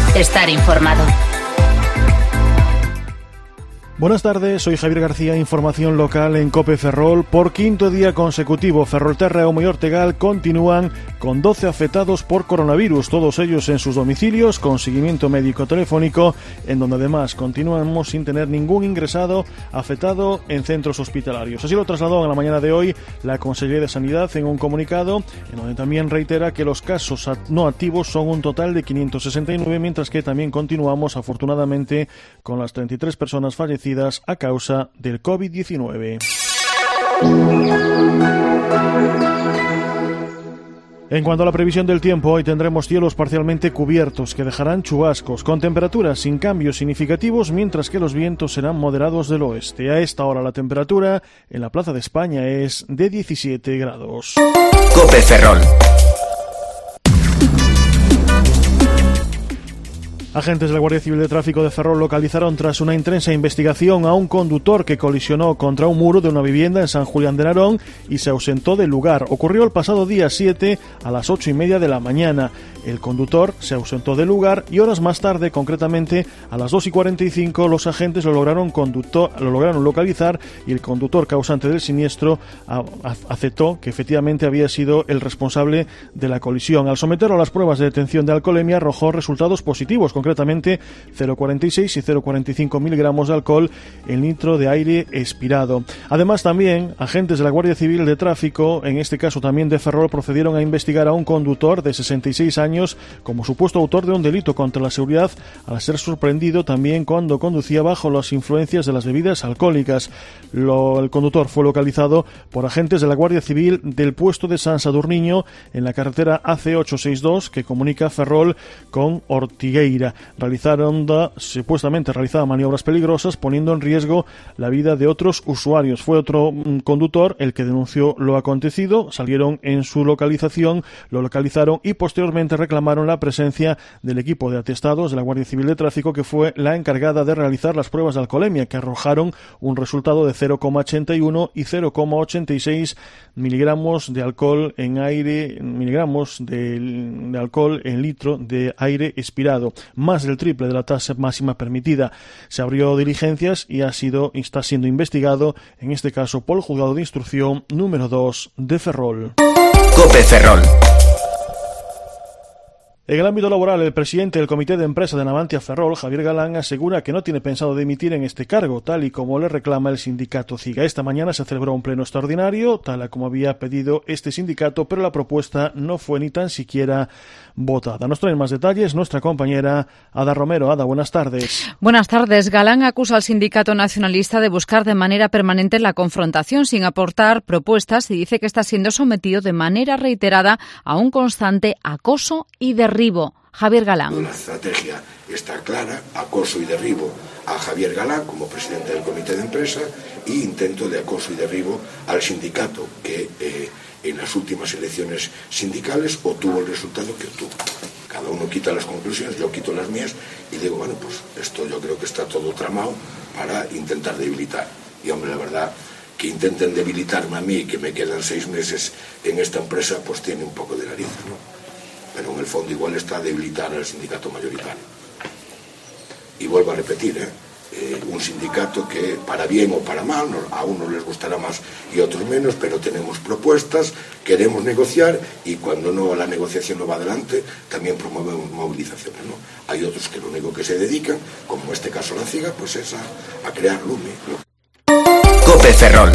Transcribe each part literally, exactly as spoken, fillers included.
estar informado. Buenas tardes, soy Javier García, información local en COPE Ferrol. Por quinto día consecutivo, Ferrolterra, Eume y Ortegal continúan con doce afectados por coronavirus, todos ellos en sus domicilios, con seguimiento médico telefónico, en donde además continuamos sin tener ningún ingresado afectado en centros hospitalarios. Así lo trasladó en la mañana de hoy la Consellería de Sanidad en un comunicado, en donde también reitera que los casos no activos son un total de quinientos sesenta y nueve, mientras que también continuamos, afortunadamente, con las treinta y tres personas fallecidas a causa del COVID diecinueve. En cuanto a la previsión del tiempo, hoy tendremos cielos parcialmente cubiertos que dejarán chubascos, con temperaturas sin cambios significativos, mientras que los vientos serán moderados del oeste. A esta hora la temperatura en la Plaza de España es de diecisiete grados. COPE Ferrol. Agentes de la Guardia Civil de Tráfico de Ferrol localizaron tras una intensa investigación a un conductor que colisionó contra un muro de una vivienda en San Julián de Narón y se ausentó del lugar. Ocurrió el pasado día siete a las ocho y media de la mañana. El conductor se ausentó del lugar y horas más tarde, concretamente a las dos y cuarenta y cinco, los agentes lo lograron, conductor, lo lograron localizar y el conductor causante del siniestro a, a, aceptó que efectivamente había sido el responsable de la colisión. Al someterlo a las pruebas de detección de alcoholemia arrojó resultados positivos, concretamente cero coma cuarenta y seis y cero coma cuarenta y cinco miligramos de alcohol en litro de aire expirado. Además, también agentes de la Guardia Civil de Tráfico, en este caso también de Ferrol, procedieron a investigar a un conductor de sesenta y seis años como supuesto autor de un delito contra la seguridad, al ser sorprendido también cuando conducía bajo las influencias de las bebidas alcohólicas. Lo, el conductor fue localizado por agentes de la Guardia Civil del puesto de San Sadurniño en la carretera A C ochocientos sesenta y dos que comunica Ferrol con Ortigueira. Realizaron da, supuestamente realizaba maniobras peligrosas, poniendo en riesgo la vida de otros usuarios. Fue otro mm, conductor el que denunció lo acontecido. Salieron en su localización, lo localizaron y posteriormente reclamaron la presencia del equipo de atestados de la Guardia Civil de Tráfico, que fue la encargada de realizar las pruebas de alcoholemia, que arrojaron un resultado de cero coma ochenta y uno y cero coma ochenta y seis miligramos de alcohol en aire, miligramos de, de alcohol en litro de aire expirado, más del triple de la tasa máxima permitida. Se abrió diligencias y ha sido, está siendo investigado, en este caso por el Juzgado de Instrucción número dos de Ferrol. COPE Ferrol. En el ámbito laboral, el presidente del Comité de Empresa de Navantia Ferrol, Javier Galán, asegura que no tiene pensado dimitir en este cargo, tal y como le reclama el sindicato CIGA. Esta mañana se celebró un pleno extraordinario, tal y como había pedido este sindicato, pero la propuesta no fue ni tan siquiera votada. Nos traen más detalles nuestra compañera Ada Romero. Ada, buenas tardes. Buenas tardes. Galán acusa al sindicato nacionalista de buscar de manera permanente la confrontación sin aportar propuestas y dice que está siendo sometido de manera reiterada a un constante acoso y derribo. Javier Galán. La estrategia está clara: acoso y derribo a Javier Galán como presidente del comité de empresa e intento de acoso y derribo al sindicato que eh, en las últimas elecciones sindicales obtuvo el resultado que obtuvo. Cada uno quita las conclusiones, yo quito las mías y digo, bueno, pues esto yo creo que está todo tramado para intentar debilitar. Y hombre, la verdad, que intenten debilitarme a mí, que me quedan seis meses en esta empresa, pues tiene un poco de narices, ¿no? Pero en el fondo igual está a debilitar al sindicato mayoritario. Y vuelvo a repetir, ¿eh? Eh, un sindicato que, para bien o para mal, a unos les gustará más y a otros menos, pero tenemos propuestas, queremos negociar y cuando no la negociación no va adelante, también promovemos movilizaciones, ¿no? Hay otros que lo único que se dedican, como en este caso la CIGA, pues es a, a crear lume, ¿no? COPE Ferrol.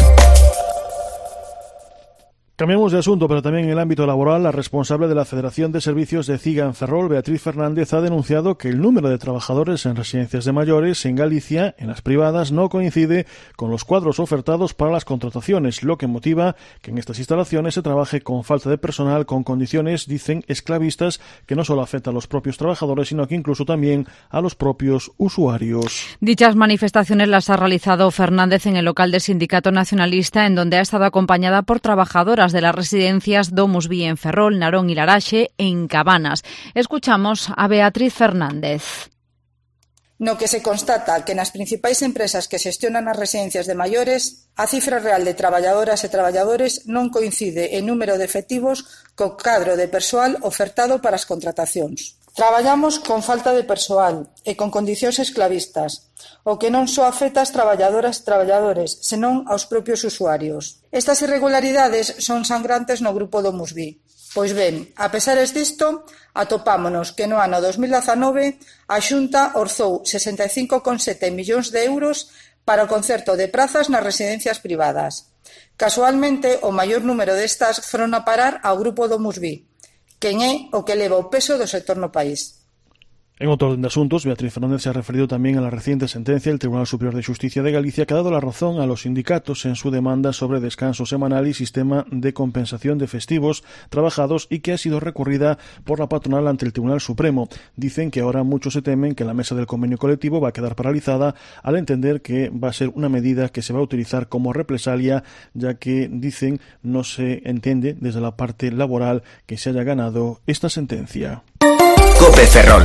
Cambiamos de asunto, pero también en el ámbito laboral, la responsable de la Federación de Servicios de CIGA en Ferrol, Beatriz Fernández, ha denunciado que el número de trabajadores en residencias de mayores en Galicia, en las privadas, no coincide con los cuadros ofertados para las contrataciones, lo que motiva que en estas instalaciones se trabaje con falta de personal, con condiciones, dicen, esclavistas, que no solo afectan a los propios trabajadores, sino que incluso también a los propios usuarios. Dichas manifestaciones las ha realizado Fernández en el local del Sindicato Nacionalista, en donde ha estado acompañada por trabajadoras de las residencias Domus Vi en Ferrol, Narón y Laraxe en Cabanas. Escuchamos a Beatriz Fernández. No que se constata que nas principais empresas que xestionan as residencias de maiores a cifra real de traballadoras e traballadores non coincide en número de efectivos co cadro de persoal ofertado para as contratacións. Traballamos con falta de persoal e con condicións esclavistas, o que non só afecta ás traballadoras e traballadores, senón aos propios usuarios. Estas irregularidades son sangrantes no grupo DomusVi. Pois ben, a pesares disto, atopámonos que no ano dos mil dezanove a Xunta orzou sesenta e cinco coma sete millóns de euros para o concerto de prazas nas residencias privadas. Casualmente, o maior número destas foron a parar ao grupo DomusVi, quen é o que leva o peso do sector no país. En otro orden de asuntos, Beatriz Fernández se ha referido también a la reciente sentencia del Tribunal Superior de Justicia de Galicia que ha dado la razón a los sindicatos en su demanda sobre descanso semanal y sistema de compensación de festivos trabajados y que ha sido recurrida por la patronal ante el Tribunal Supremo. Dicen que ahora muchos se temen que la mesa del convenio colectivo va a quedar paralizada al entender que va a ser una medida que se va a utilizar como represalia, ya que, dicen, no se entiende desde la parte laboral que se haya ganado esta sentencia. Cope Ferrol.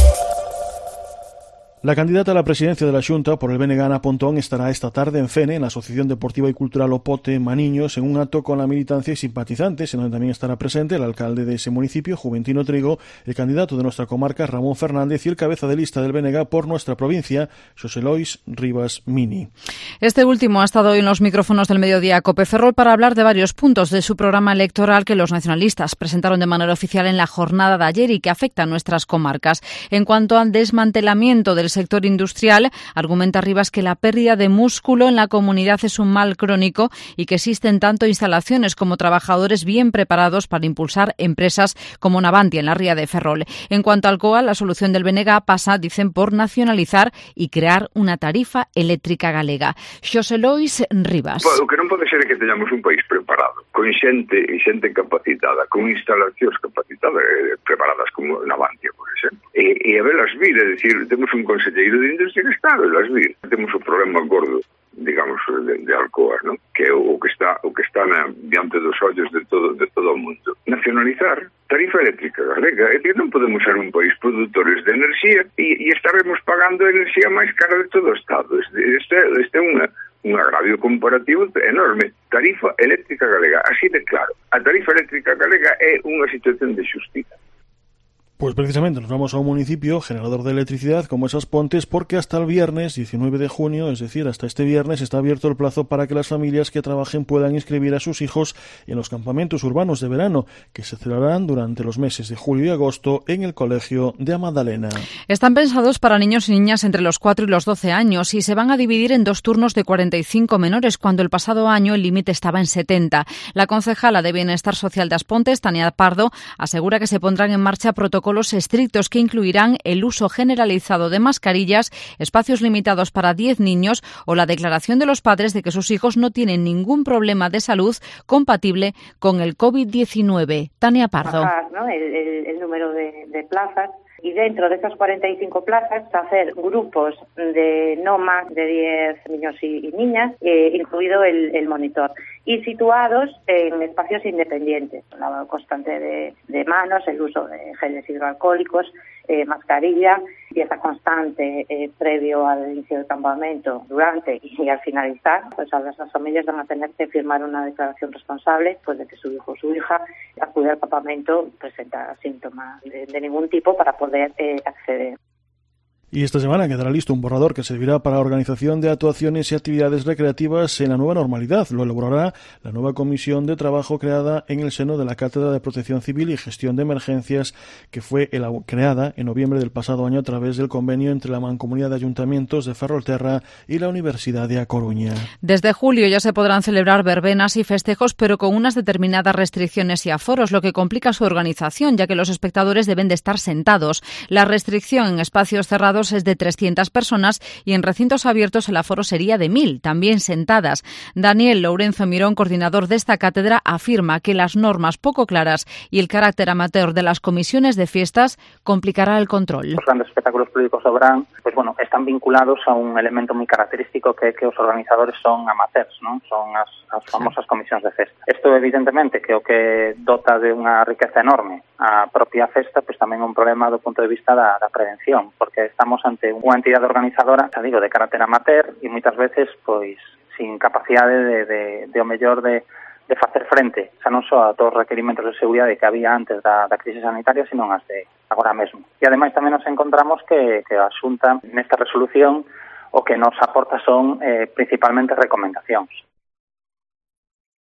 La candidata a la presidencia de la Xunta por el B N G, Ana Pontón, estará esta tarde en Fene, en la Asociación Deportiva y Cultural Opote Maniños, en un acto con la militancia y simpatizantes, en donde también estará presente el alcalde de ese municipio, Juventino Trigo, el candidato de nuestra comarca, Ramón Fernández, y el cabeza de lista del B N G por nuestra provincia, Xosé Lois Rivas Mini. Este último ha estado hoy en los micrófonos del mediodía Cope Ferrol para hablar de varios puntos de su programa electoral que los nacionalistas presentaron de manera oficial en la jornada de ayer y que afecta a nuestras comarcas. En cuanto al desmantelamiento del sector industrial, argumenta Rivas que la pérdida de músculo en la comunidad es un mal crónico y que existen tanto instalaciones como trabajadores bien preparados para impulsar empresas como Navantia en la ría de Ferrol. En cuanto al C O A, la solución del B N G pasa, dicen, por nacionalizar y crear una tarifa eléctrica galega. Xosé Lois Rivas. O que non pode ser é que teñamos un país preparado, con xente e xente capacitada, con instalacións capacitadas, eh, preparadas como Navantia, por exemplo. E, e a velas vir, é dicir, temos un conselleiro de Industria que está a velas vir. Temos o problema gordo, digamos, de, de Alcoa, ¿no? Que é o que está o que está na, diante dos ollos de todo de todo o mundo. Nacionalizar tarifa eléctrica galega. É que non podemos ser un país produtores de enerxía e, e estaremos pagando a enerxía máis cara de todo o Estado. Este, este, este é unha un agravio comparativo enorme. Tarifa eléctrica galega, así de claro. A tarifa eléctrica galega é unha situación de xustiza. Pues precisamente nos vamos a un municipio generador de electricidad como es Aspontes, porque hasta el viernes diecinueve de junio, es decir, hasta este viernes, está abierto el plazo para que las familias que trabajen puedan inscribir a sus hijos en los campamentos urbanos de verano que se celebrarán durante los meses de julio y agosto en el Colegio de Amadalena. Están pensados para niños y niñas entre los cuatro y los doce años y se van a dividir en dos turnos de cuarenta y cinco menores, cuando el pasado año el límite estaba en setenta. La concejala de Bienestar Social de Aspontes, Tania Pardo, asegura que se pondrán en marcha protocolos estrictos que incluirán el uso generalizado de mascarillas, espacios limitados para diez niños o la declaración de los padres de que sus hijos no tienen ningún problema de salud compatible con el COVID diecinueve. Tania Pardo. Bajar, ¿no? el, el, el número de, de plazas. Y dentro de esas cuarenta y cinco plazas, hacer grupos de no más de diez niños y, y niñas, eh, incluido el, el monitor, y situados en espacios independientes. Lavado constante de, de manos, el uso de geles hidroalcohólicos, eh, mascarilla, limpieza constante eh, previo al inicio del campamento, durante y al finalizar. Pues a las, las familias van a tener que firmar una declaración responsable pues de que su hijo o su hija acude al campamento, presenta síntomas de, de ningún tipo para poder eh, acceder. Y esta semana quedará listo un borrador que servirá para la organización de actuaciones y actividades recreativas en la nueva normalidad. Lo elaborará la nueva comisión de trabajo creada en el seno de la Cátedra de Protección Civil y Gestión de Emergencias, que fue creada en noviembre del pasado año a través del convenio entre la Mancomunidad de Ayuntamientos de Ferrolterra y la Universidad de A Coruña. Desde julio ya se podrán celebrar verbenas y festejos, pero con unas determinadas restricciones y aforos, lo que complica su organización, ya que los espectadores deben de estar sentados. La restricción en espacios cerrados es de trescientas personas y en recintos abiertos el aforo sería de mil, también sentadas. Daniel Lourenzo Mirón, coordinador de esta cátedra, afirma que las normas poco claras y el carácter amateur de las comisiones de fiestas complicará el control. Los grandes espectáculos públicos do verán, pues bueno, están vinculados a un elemento moi característico que é que os organizadores son amateurs, non? Son as, as famosas comisións de festa. Isto evidentemente que o que dota de unha riqueza enorme a propia festa, pues tamén é un problema do punto de vista da, da prevención, porque estamos ante unha entidade organizadora, xa digo, de carácter amateur e moitas veces, pois, sin capacidade de, de, de o mellor de, de facer frente, xa non só a todos os requerimentos de seguridade que había antes da, da crise sanitaria, sino as de, agora mesmo. E ademais tamén nos encontramos que, que a Xunta nesta resolución o que nos aporta son eh, principalmente recomendacións.